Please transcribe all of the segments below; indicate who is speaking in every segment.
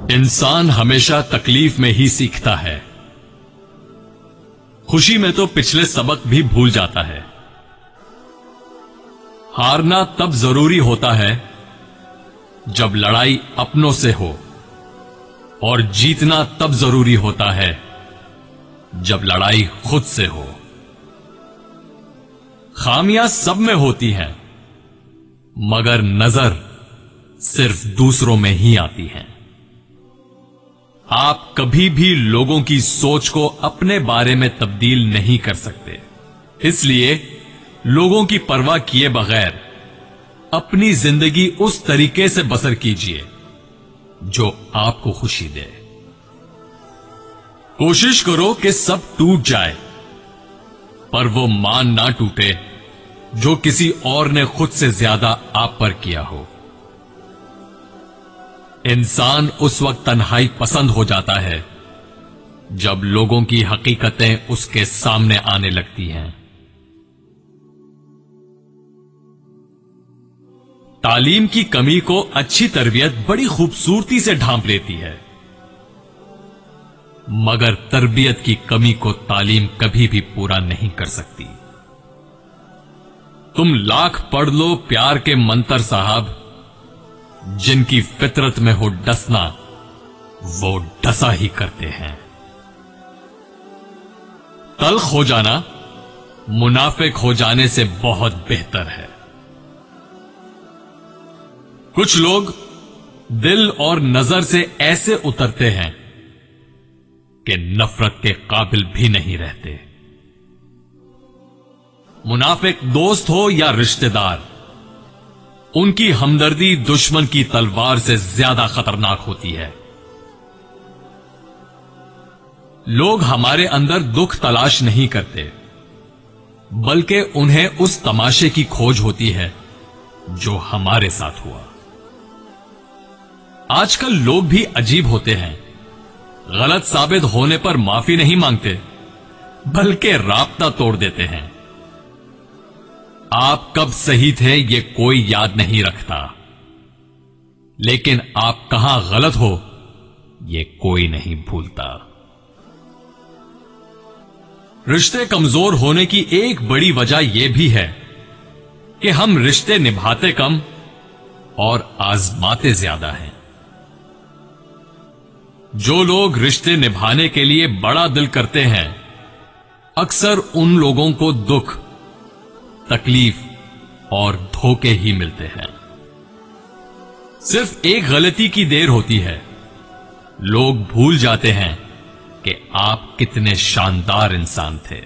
Speaker 1: इंसान हमेशा तकलीफ में ही सीखता है। खुशी में तो पिछले सबक भी भूल जाता है। हारना तब जरूरी होता है जब लड़ाई अपनों से हो, और जीतना तब जरूरी होता है जब लड़ाई खुद से हो। खामियां सब में होती हैं, मगर नजर सिर्फ दूसरों में ही आती है। आप कभी भी लोगों की सोच को अपने बारे में तब्दील नहीं कर सकते, इसलिए लोगों की परवाह किए बगैर अपनी जिंदगी उस तरीके से बसर कीजिए जो आपको खुशी दे। कोशिश करो कि सब टूट जाए, पर वो मान ना टूटे जो किसी और ने खुद से ज्यादा आप पर किया हो। इंसान उस वक्त तन्हाई पसंद हो जाता है जब लोगों की हकीकतें उसके सामने आने लगती हैं। तालीम की कमी को अच्छी तरबियत बड़ी खूबसूरती से ढांप लेती है, मगर तरबियत की कमी को तालीम कभी भी पूरा नहीं कर सकती। तुम लाख पढ़ लो प्यार के मंतर साहब, जिनकी फितरत में हो डसना, वो डसा ही करते हैं। तल्ख हो जाना मुनाफिक हो जाने से बहुत बेहतर है। कुछ लोग दिल और नजर से ऐसे उतरते हैं कि नफरत के काबिल भी नहीं रहते। मुनाफिक दोस्त हो या रिश्तेदार, उनकी हमदर्दी दुश्मन की तलवार से ज्यादा खतरनाक होती है। लोग हमारे अंदर दुख तलाश नहीं करते, बल्कि उन्हें उस तमाशे की खोज होती है जो हमारे साथ हुआ। आजकल लोग भी अजीब होते हैं। गलत साबित होने पर माफी नहीं मांगते, बल्कि राब्ता तोड़ देते हैं। आप कब सही थे ये कोई याद नहीं रखता, लेकिन आप कहां गलत हो ये कोई नहीं भूलता। रिश्ते कमजोर होने की एक बड़ी वजह यह भी है कि हम रिश्ते निभाते कम और आजमाते ज्यादा हैं। जो लोग रिश्ते निभाने के लिए बड़ा दिल करते हैं, अक्सर उन लोगों को दुख, तकलीफ और धोखे ही मिलते हैं। सिर्फ एक गलती की देर होती है, लोग भूल जाते हैं कि आप कितने शानदार इंसान थे।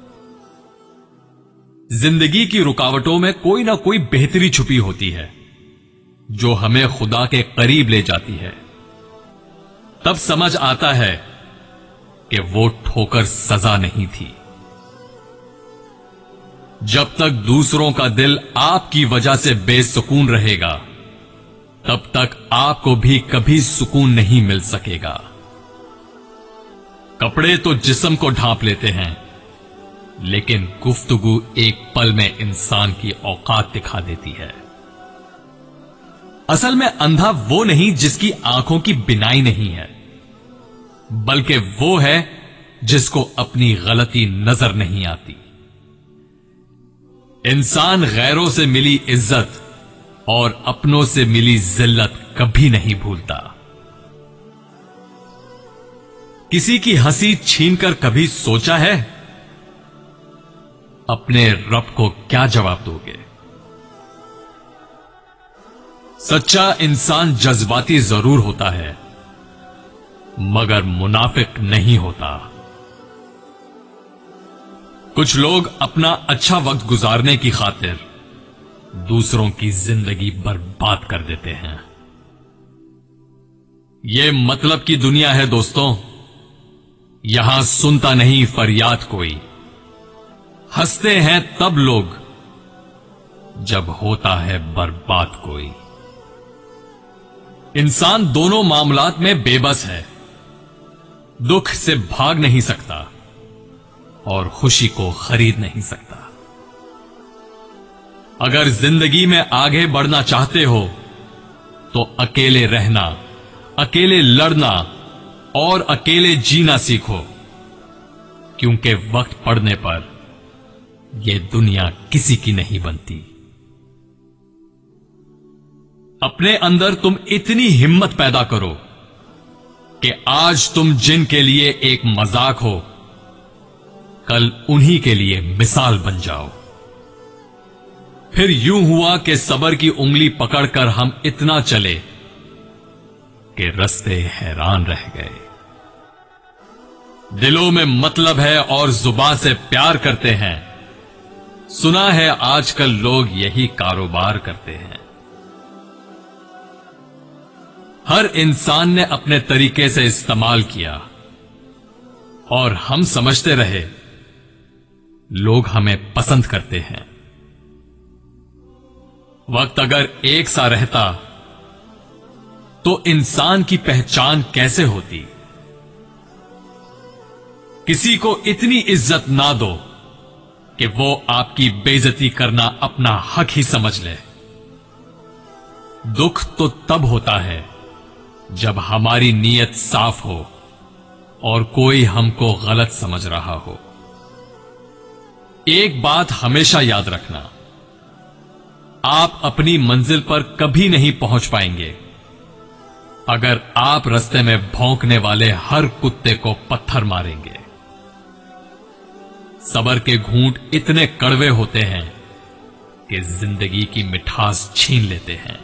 Speaker 1: जिंदगी की रुकावटों में कोई ना कोई बेहतरी छुपी होती है जो हमें खुदा के करीब ले जाती है। तब समझ आता है कि वो ठोकर सजा नहीं थी। जब तक दूसरों का दिल आपकी वजह से बेसुकून रहेगा, तब तक आपको भी कभी सुकून नहीं मिल सकेगा। कपड़े तो जिस्म को ढांप लेते हैं, लेकिन गुफ्तगू एक पल में इंसान की औकात दिखा देती है। असल में अंधा वो नहीं जिसकी आंखों की बिनाई नहीं है, बल्कि वो है जिसको अपनी गलती नजर नहीं आती। इंसान गैरों से मिली इज्जत और अपनों से मिली जिल्लत कभी नहीं भूलता। किसी की हंसी छीनकर कभी सोचा है? अपने रब को क्या जवाब दोगे? सच्चा इंसान जज्बाती जरूर होता है, मगर मुनाफिक नहीं होता। कुछ लोग अपना अच्छा वक्त गुजारने की खातिर दूसरों की जिंदगी बर्बाद कर देते हैं। यह मतलब की दुनिया है दोस्तों। यहां सुनता नहीं फरियाद कोई, हंसते हैं तब लोग जब होता है बर्बाद कोई। इंसान दोनों मामलात में बेबस है, दुख से भाग नहीं सकता और खुशी को खरीद नहीं सकता। अगर जिंदगी में आगे बढ़ना चाहते हो तो अकेले रहना अकेले लड़ना और अकेले जीना सीखो, क्योंकि वक्त पड़ने पर यह दुनिया किसी की नहीं बनती। अपने अंदर तुम इतनी हिम्मत पैदा करो कि आज तुम जिनके लिए एक मजाक हो, कल उन्हीं के लिए मिसाल बन जाओ। फिर यूं हुआ कि सबर की उंगली पकड़कर हम इतना चले कि रास्ते हैरान रह गए। दिलों में मतलब है और जुबान से प्यार करते हैं। सुना है आजकल लोग यही कारोबार करते हैं। हर इंसान ने अपने तरीके से इस्तेमाल किया और हम समझते रहे लोग हमें पसंद करते हैं। वक्त अगर एक सा रहता तो इंसान की पहचान कैसे होती। किसी को इतनी इज्जत ना दो कि वो आपकी बेइज्जती करना अपना हक ही समझ ले। दुख तो तब होता है जब हमारी नीयत साफ हो और कोई हमको गलत समझ रहा हो। एक बात हमेशा याद रखना, आप अपनी मंजिल पर कभी नहीं पहुंच पाएंगे अगर आप रास्ते में भौंकने वाले हर कुत्ते को पत्थर मारेंगे। सबर के घूंट इतने कड़वे होते हैं कि जिंदगी की मिठास छीन लेते हैं।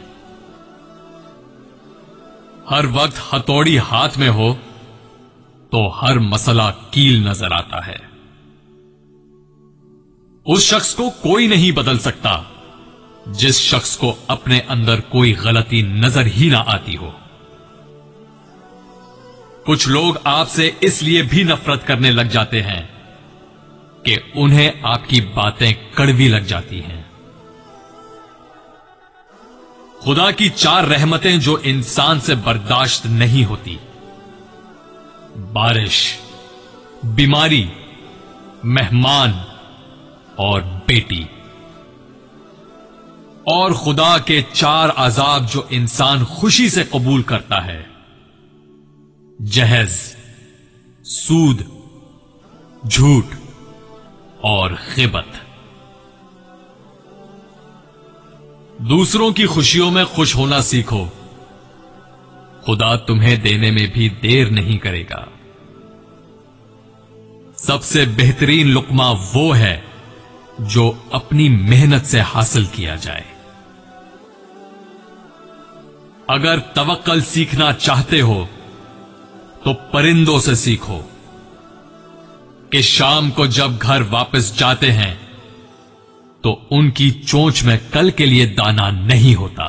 Speaker 1: हर वक्त हथौड़ी हाथ में हो तो हर मसला कील नजर आता है। उस शख्स को कोई नहीं बदल सकता जिस शख्स को अपने अंदर कोई गलती नजर ही ना आती हो। कुछ लोग आपसे इसलिए भी नफरत करने लग जाते हैं कि उन्हें आपकी बातें कड़वी लग जाती हैं। खुदा की 4 रहमतें जो इंसान से बर्दाश्त नहीं होती: बारिश, बीमारी, मेहमान और बेटी। और खुदा के 4 अजाब जो इंसान खुशी से कबूल करता है: जहज, सूद, झूठ और गिबत। दूसरों की खुशियों में खुश होना सीखो, खुदा तुम्हें देने में भी देर नहीं करेगा। सबसे बेहतरीन लुक्मा वो है जो अपनी मेहनत से हासिल किया जाए। अगर तवक्कल सीखना चाहते हो तो परिंदों से सीखो कि शाम को जब घर वापस जाते हैं तो उनकी चोंच में कल के लिए दाना नहीं होता।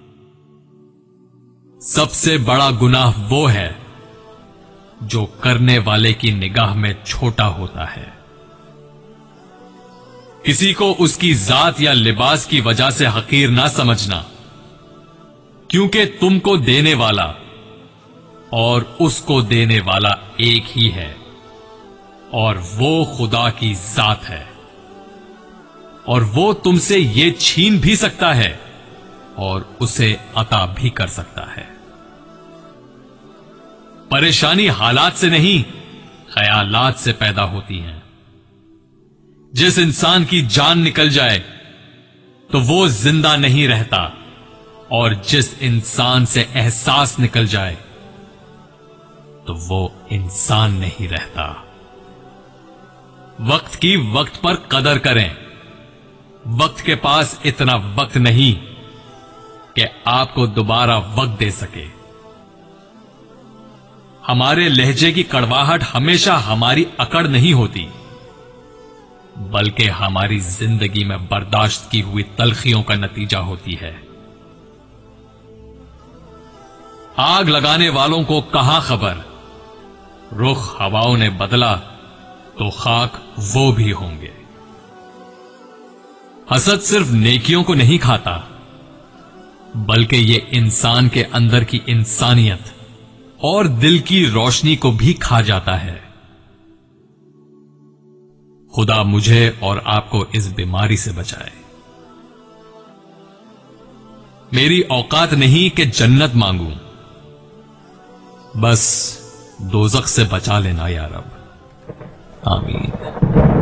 Speaker 1: सबसे बड़ा गुनाह वो है जो करने वाले की निगाह में छोटा होता है। किसी को उसकी जात या लिबास की वजह से हकीर ना समझना, क्योंकि तुमको देने वाला और उसको देने वाला एक ही है और वो खुदा की जात है। और वो तुमसे ये छीन भी सकता है और उसे अता भी कर सकता है। परेशानी हालात से नहीं, ख्यालात से पैदा होती हैं। जिस इंसान की जान निकल जाए तो वो जिंदा नहीं रहता, और जिस इंसान से एहसास निकल जाए तो वो इंसान नहीं रहता। वक्त की वक्त पर कदर करें। वक्त के पास इतना वक्त नहीं कि आपको दोबारा वक्त दे सके। हमारे लहजे की कड़वाहट हमेशा हमारी अकड़ नहीं होती, बल्कि हमारी जिंदगी में बर्दाश्त की हुई तलखियों का नतीजा होती है। आग लगाने वालों को कहां खबर, रुख हवाओं ने बदला तो खाक वो भी होंगे। हसद सिर्फ नेकियों को नहीं खाता, बल्कि ये इंसान के अंदर की इंसानियत और दिल की रोशनी को भी खा जाता है। खुदा मुझे और आपको इस बीमारी से बचाए। मेरी औकात नहीं कि जन्नत मांगूं, बस दोजख से बचा लेना या रब। आमीन।